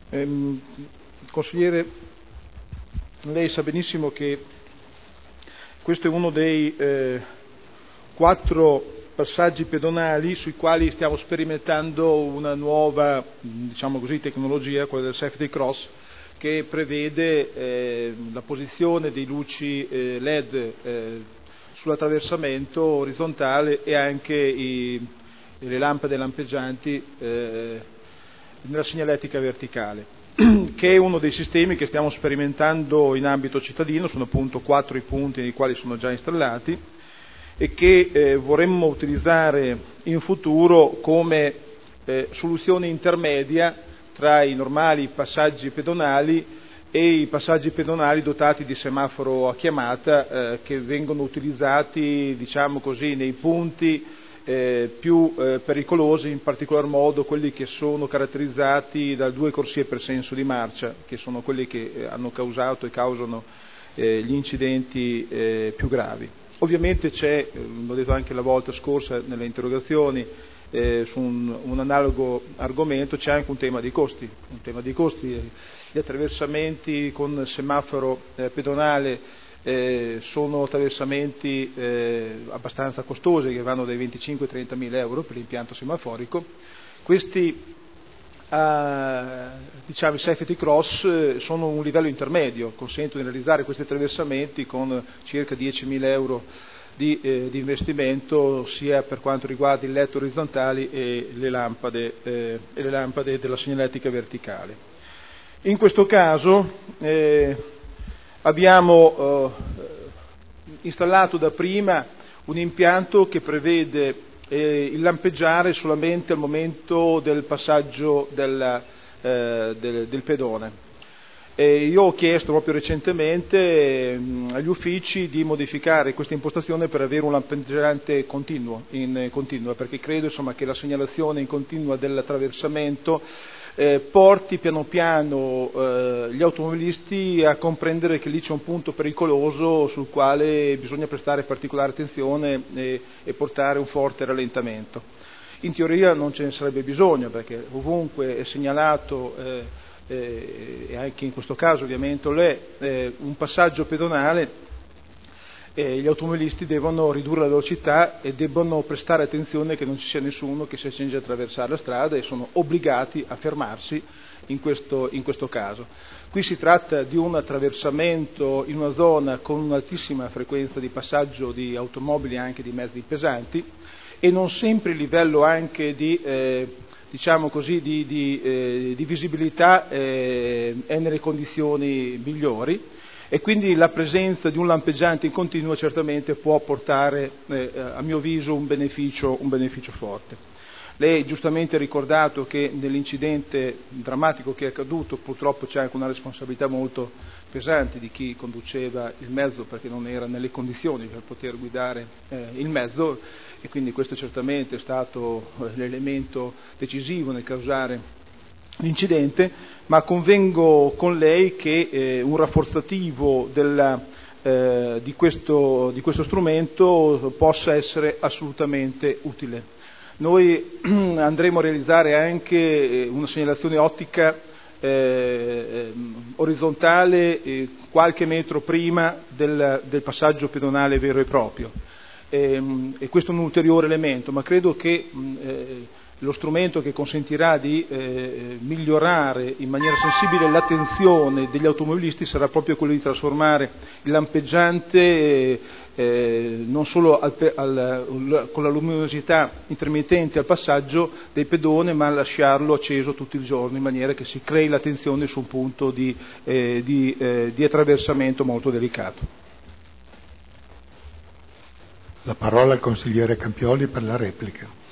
Consigliere, lei sa benissimo che questo è uno dei 4 passaggi pedonali sui quali stiamo sperimentando una nuova, diciamo così, tecnologia, quella del safety cross, che prevede la posizione di luci LED sull'attraversamento orizzontale e anche le lampade lampeggianti nella segnaletica verticale, che è uno dei sistemi che stiamo sperimentando in ambito cittadino. Sono appunto 4 i punti nei quali sono già installati e che vorremmo utilizzare in futuro come soluzione intermedia tra i normali passaggi pedonali e i passaggi pedonali dotati di semaforo a chiamata che vengono utilizzati, diciamo così, nei punti più pericolosi, in particolar modo quelli che sono caratterizzati da 2 corsie per senso di marcia, che sono quelli che hanno causato e causano gli incidenti più gravi. Ovviamente c'è, l'ho detto anche la volta scorsa nelle interrogazioni, su un analogo argomento, c'è anche un tema di costi. Gli attraversamenti con semaforo pedonale sono attraversamenti abbastanza costosi, che vanno dai 25 ai 30 mila euro per l'impianto semaforico. Questi diciamo i safety cross sono un livello intermedio, consentono di realizzare questi attraversamenti con circa 10.000 euro di investimento, sia per quanto riguarda il letto orizzontali e le lampade della segnaletica verticale. In questo caso abbiamo installato da prima un impianto che prevede il lampeggiare solamente al momento del passaggio del pedone. Io ho chiesto proprio recentemente agli uffici di modificare questa impostazione per avere un lampeggiante in continua, perché credo che la segnalazione in continua dell'attraversamento porti piano piano gli automobilisti a comprendere che lì c'è un punto pericoloso sul quale bisogna prestare particolare attenzione e portare un forte rallentamento. In teoria non ce ne sarebbe bisogno, perché ovunque è segnalato e anche in questo caso ovviamente un passaggio pedonale, gli automobilisti devono ridurre la velocità e debbono prestare attenzione che non ci sia nessuno che si accinge a attraversare la strada, e sono obbligati a fermarsi in questo caso. Qui si tratta di un attraversamento in una zona con un'altissima frequenza di passaggio di automobili e anche di mezzi pesanti, e non sempre il livello anche di visibilità è nelle condizioni migliori, e quindi la presenza di un lampeggiante in continuo certamente può portare, a mio avviso, un beneficio forte. Lei giustamente ha ricordato che nell'incidente drammatico che è accaduto purtroppo c'è anche una responsabilità molto pesante di chi conduceva il mezzo, perché non era nelle condizioni per poter guidare il mezzo, e quindi questo certamente è stato l'elemento decisivo nel causare l'incidente, ma convengo con lei che un rafforzativo di questo strumento possa essere assolutamente utile. Noi andremo a realizzare anche una segnalazione ottica orizzontale qualche metro prima del passaggio pedonale vero e proprio, e questo è un ulteriore elemento, ma credo che lo strumento che consentirà di migliorare in maniera sensibile l'attenzione degli automobilisti sarà proprio quello di trasformare il lampeggiante non solo con la luminosità intermittente al passaggio dei pedoni, ma lasciarlo acceso tutto il giorno, in maniera che si crei l'attenzione su un punto di attraversamento molto delicato. La parola al consigliere Campioli per la replica.